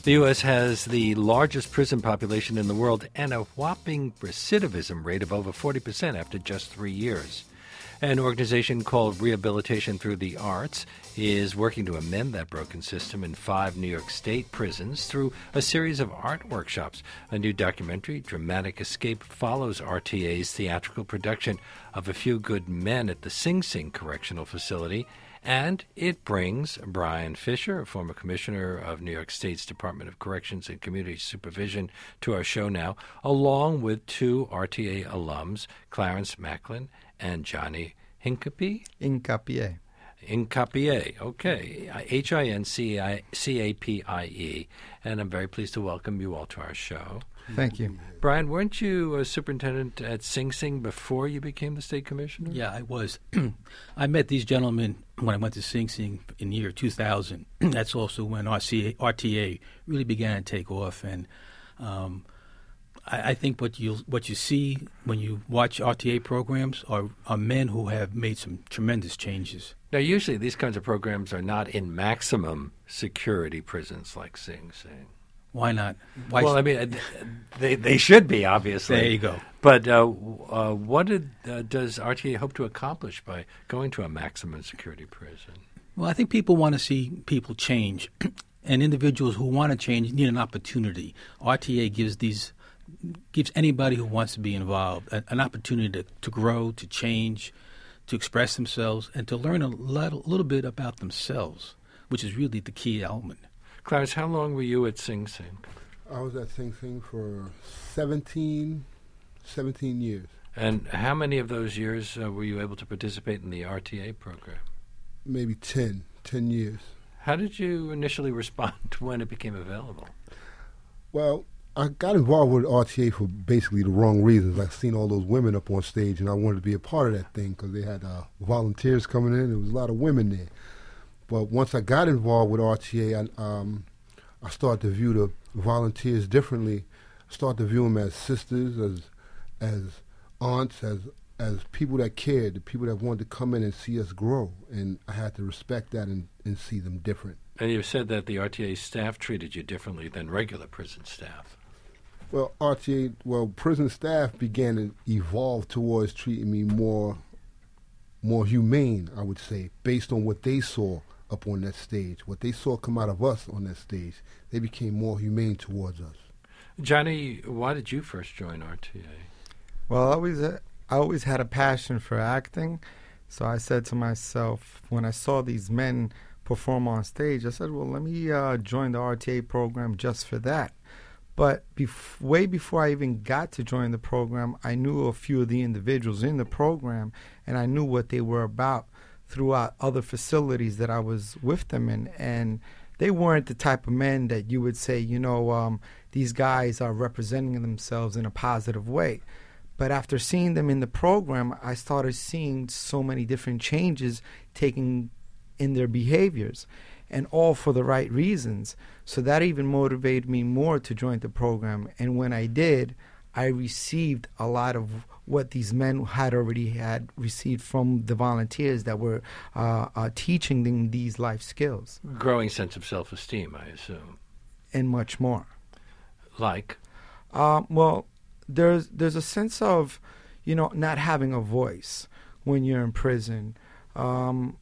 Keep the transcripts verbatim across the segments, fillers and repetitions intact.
The U S has the largest prison population in the world and a whopping recidivism rate of over forty percent after just three years. An organization called Rehabilitation Through the Arts is working to amend that broken system in five New York State prisons through a series of art workshops. A new documentary, Dramatic Escape, follows R T A's theatrical production of A Few Good Men at the Sing Sing Correctional Facility, and it brings Brian Fisher, a former commissioner of New York State's Department of Corrections and Community Supervision, to our show now, along with two R T A alums, Clarence Macklin and Johnny Hincapie? Hincapie. Hincapie, okay. H I N C A P I E. And I'm very pleased to welcome you all to our show. Thank you. Brian, weren't you a superintendent at Sing Sing before you became the state commissioner? Yeah, I was. I met these gentlemen when I went to Sing Sing in the year two thousand. That's also when R C A, R T A really began to take off. And um, I, I think what you what you see when you watch R T A programs are, are men who have made some tremendous changes. Now, usually these kinds of programs are not in maximum security prisons like Sing Sing. Why not? Why well, I mean, they they should be, obviously. There you go. But uh, uh, what did, uh, does R T A hope to accomplish by going to a maximum security prison? Well, I think people want to see people change, and individuals who want to change need an opportunity. R T A gives these gives anybody who wants to be involved a, an opportunity to, to grow, to change, to express themselves, and to learn a little, little bit about themselves, which is really the key element. Clarence, how long were you at Sing Sing? I was at Sing Sing for seventeen, seventeen years. And how many of those years uh, were you able to participate in the R T A program? Maybe ten, ten years. How did you initially respond when it became available? Well, I got involved with R T A for basically the wrong reasons. I seen all those women up on stage, and I wanted to be a part of that thing because they had uh, volunteers coming in. There was a lot of women there. But once I got involved with R T A, I, um, I started to view the volunteers differently. I started to view them as sisters, as as aunts, as as people that cared, the people that wanted to come in and see us grow. And I had to respect that and, and see them different. And you said that the R T A staff treated you differently than regular prison staff. Well, R T A, well, prison staff began to evolve towards treating me more, more humane, I would say, based on what they saw up on that stage. What they saw come out of us on that stage, they became more humane towards us. Johnny, why did you first join R T A? Well, I always, uh, I always had a passion for acting, so I said to myself, when I saw these men perform on stage, I said, well, let me uh, join the R T A program just for that. But bef- way before I even got to join the program, I knew a few of the individuals in the program, and I knew what they were about throughout other facilities that I was with them in. And they weren't the type of men that you would say, you know, um, these guys are representing themselves in a positive way. But after seeing them in the program, I started seeing so many different changes taking in their behaviors, and all for the right reasons. So that even motivated me more to join the program. And when I did, I received a lot of what these men had already had received from the volunteers that were uh, uh, teaching them these life skills. Growing sense of self-esteem, I assume. And much more. Like? Uh, well, there's there's a sense of, you know, not having a voice when you're in prison. Um,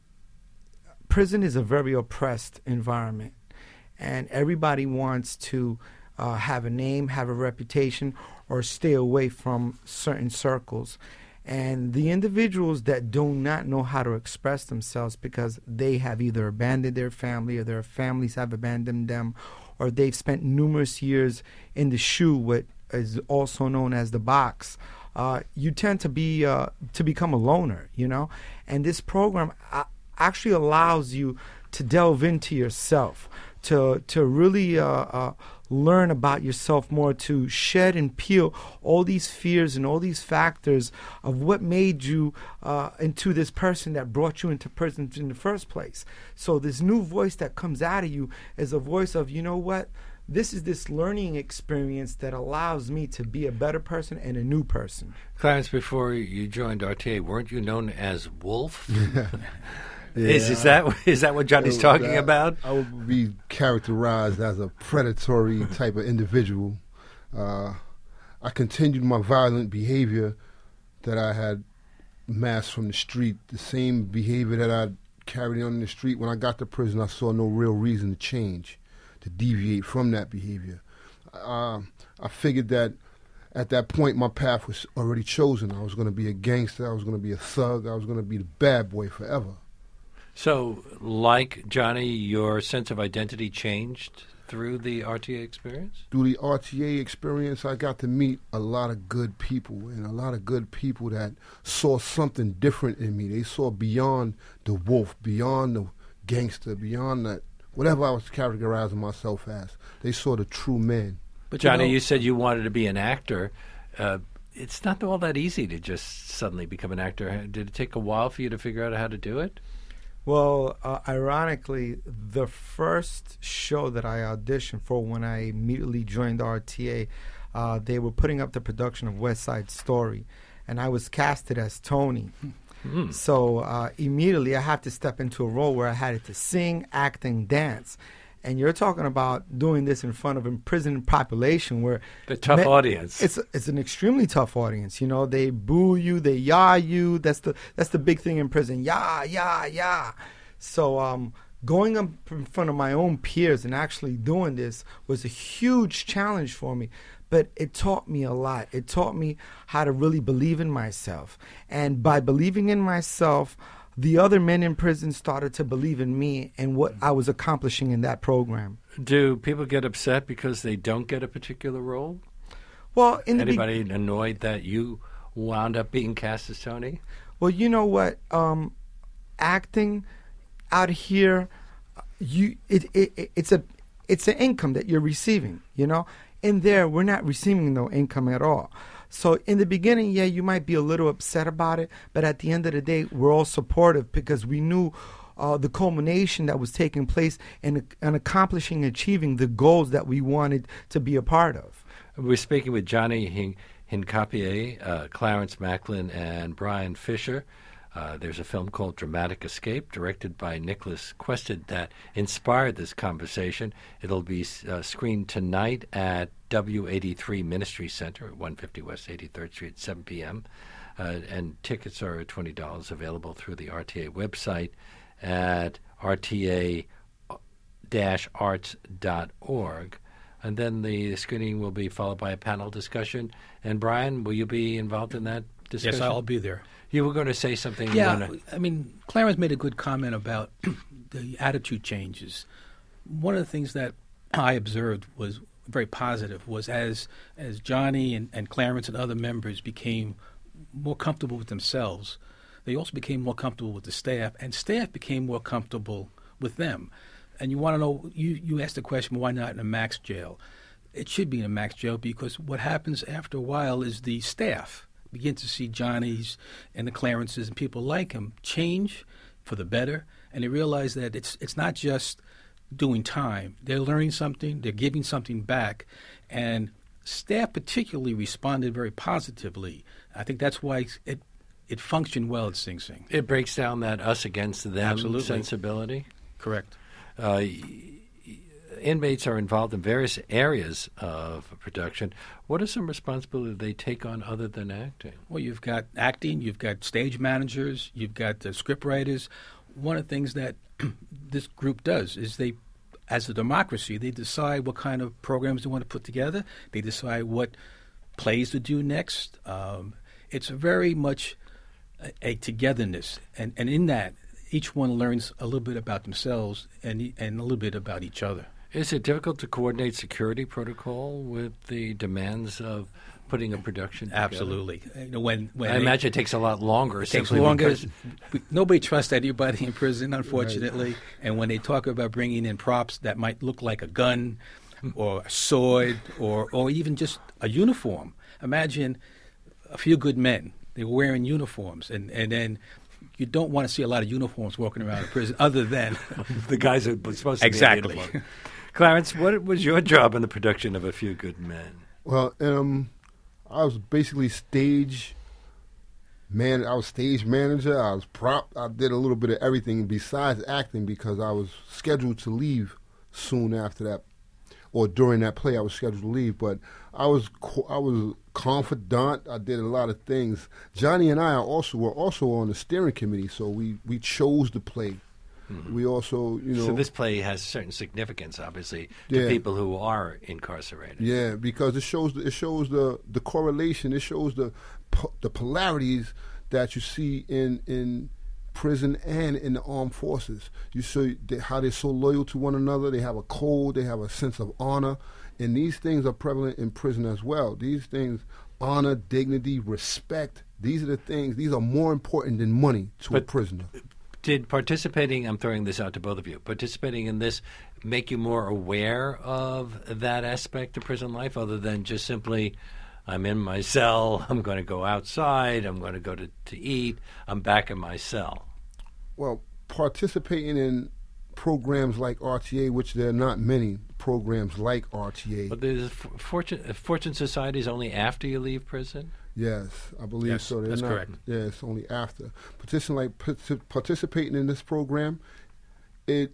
prison is a very oppressed environment, and everybody wants to uh, have a name, have a reputation, or stay away from certain circles. And the individuals that do not know how to express themselves because they have either abandoned their family or their families have abandoned them, or they've spent numerous years in the shoe, what is also known as the box, uh, you tend to be uh, to become a loner, you know? And this program uh, actually allows you to delve into yourself, to to really uh, uh, learn about yourself more, to shed and peel all these fears and all these factors of what made you uh, into this person that brought you into prison in the first place. So this new voice that comes out of you is a voice of, you know what, this is this learning experience that allows me to be a better person and a new person. Clarence, before you joined R T A, weren't you known as Wolf? Yeah. Is, is that is that what Johnny's So talking that, about? I would be characterized as a predatory type of individual. Uh, I continued my violent behavior that I had masked from the street, the same behavior that I carried on in the street. When I got to prison, I saw no real reason to change, to deviate from that behavior. Uh, I figured that at that point, my path was already chosen. I was going to be a gangster. I was going to be a thug. I was going to be the bad boy forever. So, like Johnny, your sense of identity changed through the R T A experience? Through the R T A experience, I got to meet a lot of good people, and a lot of good people that saw something different in me. They saw beyond the wolf, beyond the gangster, beyond that, whatever I was categorizing myself as. They saw the true man. But Johnny, you, know, you said you wanted to be an actor. Uh, it's not all that easy to just suddenly become an actor. Did it take a while for you to figure out how to do it? Well, uh, ironically, the first show that I auditioned for when I immediately joined the R T A, uh, they were putting up the production of West Side Story, and I was casted as Tony. Mm. So uh, immediately I had to step into a role where I had to sing, act, and dance. And you're talking about doing this in front of a prison population where the tough me- audience. It's it's an extremely tough audience. You know, they boo you, they yah you. That's the that's the big thing in prison. Yah, yah, yah. So um, going up in front of my own peers and actually doing this was a huge challenge for me. But it taught me a lot. It taught me how to really believe in myself. And by believing in myself, the other men in prison started to believe in me and what I was accomplishing in that program. Do people get upset because they don't get a particular role? Well, in anybody the be- annoyed that you wound up being cast as Tony? Well, you know what? Um, acting out here, you it, it it's a it's an income that you're receiving. You know, in there we're not receiving no income at all. So in the beginning, yeah, you might be a little upset about it, but at the end of the day, we're all supportive because we knew uh, the culmination that was taking place and, and accomplishing, achieving the goals that we wanted to be a part of. We're speaking with Johnny Hin- Hincapié, uh, Clarence Macklin, and Brian Fisher. Uh, there's a film called Dramatic Escape, directed by Nicholas Quested, that inspired this conversation. It'll be uh, screened tonight at W eighty-three Ministry Center at one fifty West eighty-third Street at seven p.m. Uh, and tickets are twenty dollars, available through the R T A website at r t a dash arts dot org. And then the screening will be followed by a panel discussion. And Brian, will you be involved in that discussion? Yes, I'll be there. You were going to say something. Yeah, wanna... I mean, Clarence made a good comment about the attitude changes. One of the things that I observed was very positive was as as Johnny and, and Clarence and other members became more comfortable with themselves, they also became more comfortable with the staff, and staff became more comfortable with them. And you want to know, you, you asked the question, why not in a max jail? It should be in a max jail because what happens after a while is the staff begin to see Johnny's and the Clarences and people like him change for the better, and they realize that it's it's not just doing time. They're learning something, they're giving something back, and staff particularly responded very positively. I think that's why it it functioned well at Sing Sing. It breaks down that us against them Absolutely. sensibility. Correct. Uh, inmates are involved in various areas of production. What are some responsibilities they take on other than acting? Well, you've got acting, you've got stage managers, you've got uh, script writers. One of the things that this group does is they, as a democracy, they decide what kind of programs they want to put together. They decide what plays to do next. Um, it's very much a, a togetherness, and, and in that, each one learns a little bit about themselves and and a little bit about each other. Is it difficult to coordinate security protocol with the demands of putting a production together? Absolutely. You know, when, when I they, imagine it takes a lot longer. It takes longer. We, nobody trusts anybody in prison, unfortunately. Right. And when they talk about bringing in props that might look like a gun or a sword or, or even just a uniform. Imagine A Few Good Men. They were wearing uniforms, and, and then you don't want to see a lot of uniforms walking around in prison other than the guys who are supposed to exactly. be in uniform. Clarence, what was your job in the production of A Few Good Men? Well, um, I was basically stage man. I was stage manager. I was prop. I did a little bit of everything besides acting because I was scheduled to leave soon after that, or during that play, I was scheduled to leave. But I was co- I was confidant. I did a lot of things. Johnny and I are also were also on the steering committee, so we, we chose the play. Mm-hmm. We also, you know, so this play has certain significance, obviously, to yeah. people who are incarcerated. Yeah, because it shows the, it shows the, the correlation. It shows the the polarities that you see in in prison and in the armed forces. You see how they're so loyal to one another. They have a code. They have a sense of honor, and these things are prevalent in prison as well. These things, honor, dignity, respect. These are the things. These are more important than money to but, a prisoner. Did participating, I'm throwing this out to both of you, participating in this make you more aware of that aspect of prison life other than just simply, I'm in my cell, I'm going to go outside, I'm going to go to, to eat, I'm back in my cell? Well, participating in programs like R T A, which there are not many programs like R T A. But there's Fortune, Fortune Society is only after you leave prison? Yes, I believe yes, so. They're that's not, correct. Yeah, it's only after. Partition, like, participating in this program, it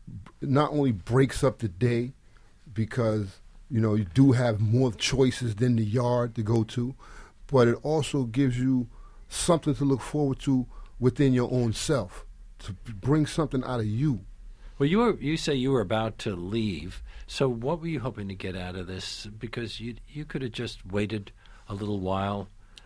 not only breaks up the day because, you know, you do have more choices than the yard to go to, but it also gives you something to look forward to within your own self, to bring something out of you. Well, you were you say you were about to leave, so what were you hoping to get out of this? Because you you could have just waited a little while,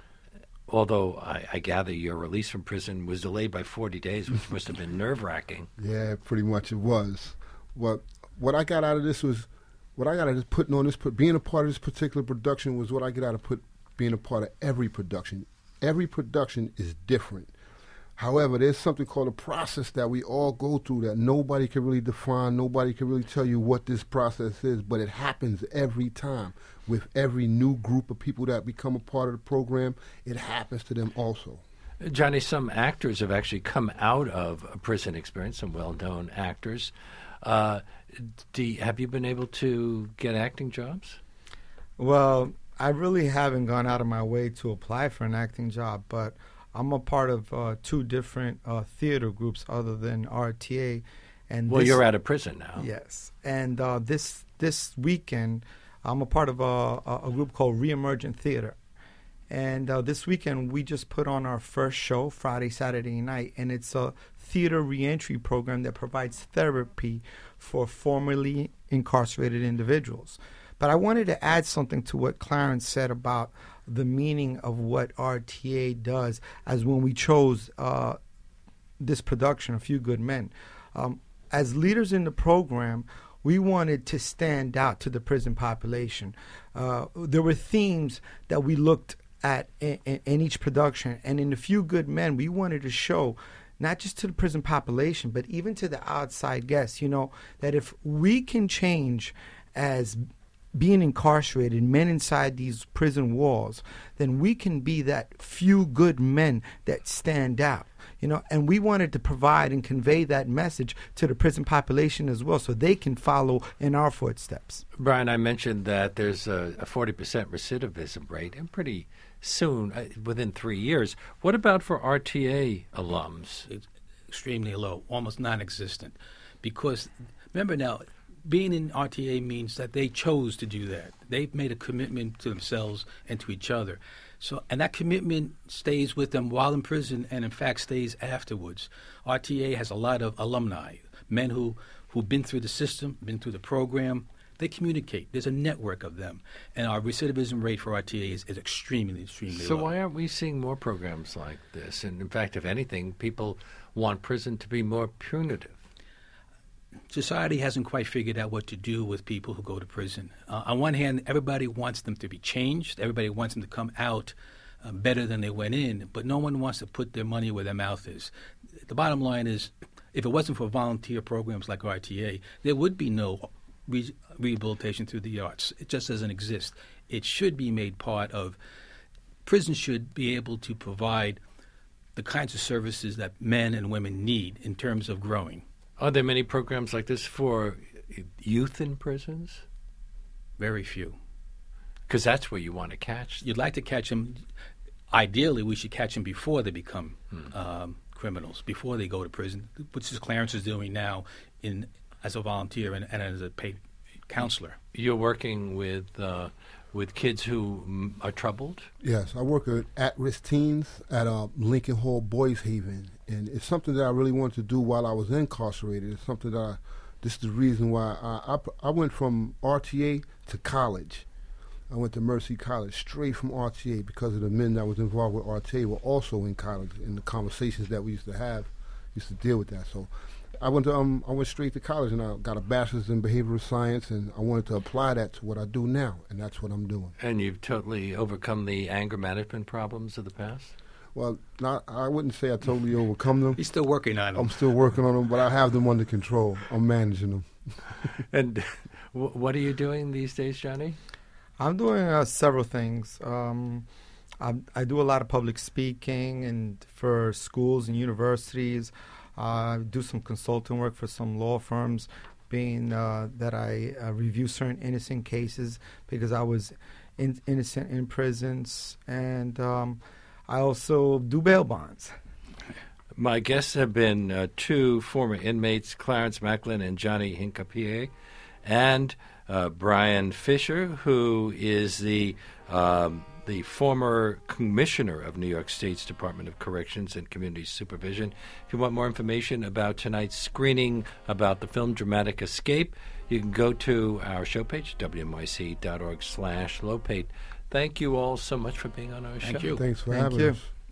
although I, I gather your release from prison was delayed by forty days, which must have been nerve-wracking. Yeah, pretty much it was. What what I got out of this was, what I got out of putting on this, being a part of this particular production was what I get out of put being a part of every production. Every production is different. However, there's something called a process that we all go through that nobody can really define, nobody can really tell you what this process is, but it happens every time. With every new group of people that become a part of the program, it happens to them also. Johnny, some actors have actually come out of a prison experience, some well-known actors. Uh, do you, have you been able to get acting jobs? Well, I really haven't gone out of my way to apply for an acting job, but I'm a part of uh, two different uh, theater groups other than R T A. And well, this, you're out of prison now. Yes. And uh, this this weekend, I'm a part of a, a group called Reemergent Theater. And uh, this weekend, we just put on our first show, Friday, Saturday night, and it's a theater reentry program that provides therapy for formerly incarcerated individuals. But I wanted to add something to what Clarence said about the meaning of what R T A does, as when we chose uh, this production, A Few Good Men. Um, as leaders in the program, we wanted to stand out to the prison population. Uh, there were themes that we looked at in, in, in each production, and in A Few Good Men, we wanted to show not just to the prison population, but even to the outside guests, you know, that if we can change as being incarcerated, men inside these prison walls, then we can be that few good men that stand out. You know, and we wanted to provide and convey that message to the prison population as well, so they can follow in our footsteps. Brian, I mentioned that there's a, a forty percent recidivism rate, and pretty soon, uh, within three years. What about for R T A alums? It's extremely low, almost non-existent. Because, remember now, being in R T A means that they chose to do that. They've made a commitment to themselves and to each other. So, and that commitment stays with them while in prison and, in fact, stays afterwards. R T A has a lot of alumni, men who, who've been through the system, been through the program. They communicate. There's a network of them. And our recidivism rate for R T A is, is extremely, extremely so low. So why aren't we seeing more programs like this? And, in fact, if anything, people want prison to be more punitive. Society hasn't quite figured out what to do with people who go to prison. Uh, on one hand, everybody wants them to be changed. Everybody wants them to come out uh, better than they went in, but no one wants to put their money where their mouth is. The bottom line is, if it wasn't for volunteer programs like R T A, there would be no re- rehabilitation through the arts. It just doesn't exist. It should be made part of, prison should be able to provide the kinds of services that men and women need in terms of growing. Are there many programs like this for youth in prisons? Very few. Because that's where you want to catch them. You'd like to catch them. Ideally, we should catch them before they become hmm. um, criminals, before they go to prison, which is Clarence is doing now in as a volunteer and, and as a paid counselor. You're working with uh, with kids who mm, are troubled? Yes, I work at at-risk teens at uh, Lincoln Hall Boys Haven, and it's something that I really wanted to do while I was incarcerated. It's something that I, this is the reason why I, I, I went from R T A to college. I went to Mercy College straight from R T A because of the men that was involved with R T A were also in college, and the conversations that we used to have used to deal with that. So I went to um I went straight to college, and I got a bachelor's in behavioral science, and I wanted to apply that to what I do now, and that's what I'm doing. And you've totally overcome the anger management problems of the past? Well, not I wouldn't say I totally overcome them. He's still working on them. I'm still working on them, but I have them under control. I'm managing them. And w- what are you doing these days, Johnny? I'm doing uh, several things. Um, I, I do a lot of public speaking and for schools and universities. I uh, do some consulting work for some law firms, being uh, that I uh, review certain innocent cases because I was in, innocent in prisons. And um, I also do bail bonds. My guests have been uh, two former inmates, Clarence Macklin and Johnny Hincapie, and uh, Brian Fisher, who is the um, the former commissioner of New York State's Department of Corrections and Community Supervision. If you want more information about tonight's screening about the film Dramatic Escape, you can go to our show page, W M Y C dot org slash Lopate. Thank you all so much for being on our Thank show. you. Thanks for Thank having you. us.